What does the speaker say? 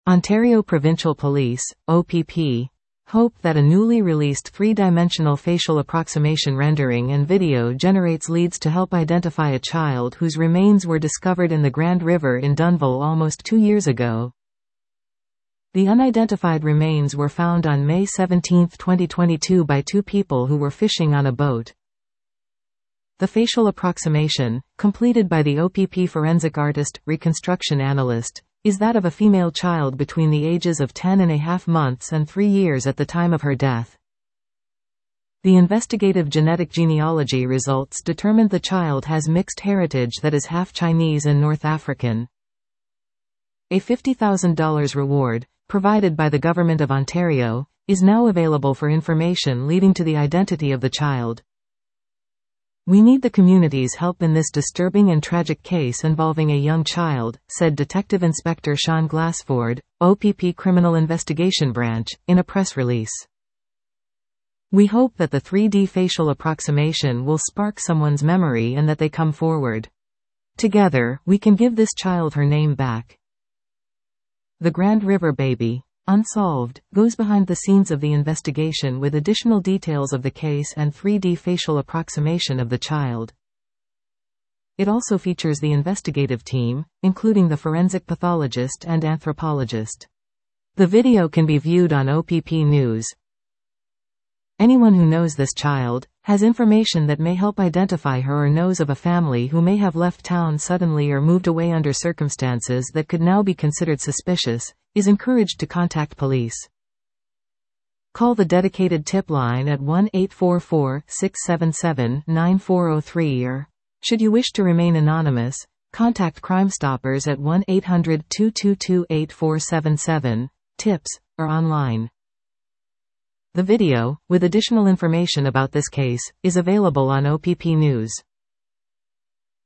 Ontario Provincial Police, OPP, hope that a newly released three-dimensional facial approximation rendering and video generates leads to help identify a child whose remains were discovered in the Grand River in Dunnville almost 2 years ago. The unidentified remains were found on May 17, 2022 by two people who were fishing on a boat. The facial approximation, completed by the OPP forensic artist, reconstruction analyst, is that of a female child between the ages of 10.5 months and 3 years at the time of her death. The investigative genetic genealogy results determined the child has mixed heritage that is half Chinese and North African. A $50,000 reward, provided by the Government of Ontario, is now available for information leading to the identity of the child. We need the community's help in this disturbing and tragic case involving a young child, said Detective Inspector Sean Glassford, OPP Criminal Investigation Branch, in a press release. We hope that the 3D facial approximation will spark someone's memory and that they come forward. Together, we can give this child her name back. The Grand River Baby, Unsolved, goes behind the scenes of the investigation with additional details of the case and 3D facial approximation of the child. It also features the investigative team, including the forensic pathologist and anthropologist. The video can be viewed on OPP News. Anyone who knows this child, has information that may help identify her or knows of a family who may have left town suddenly or moved away under circumstances that could now be considered suspicious, is encouraged to contact police. Call the dedicated tip line at 1-844-677-9403 or, should you wish to remain anonymous, contact Crime Stoppers at 1-800-222-8477, tips, or online. The video, with additional information about this case, is available on OPP News.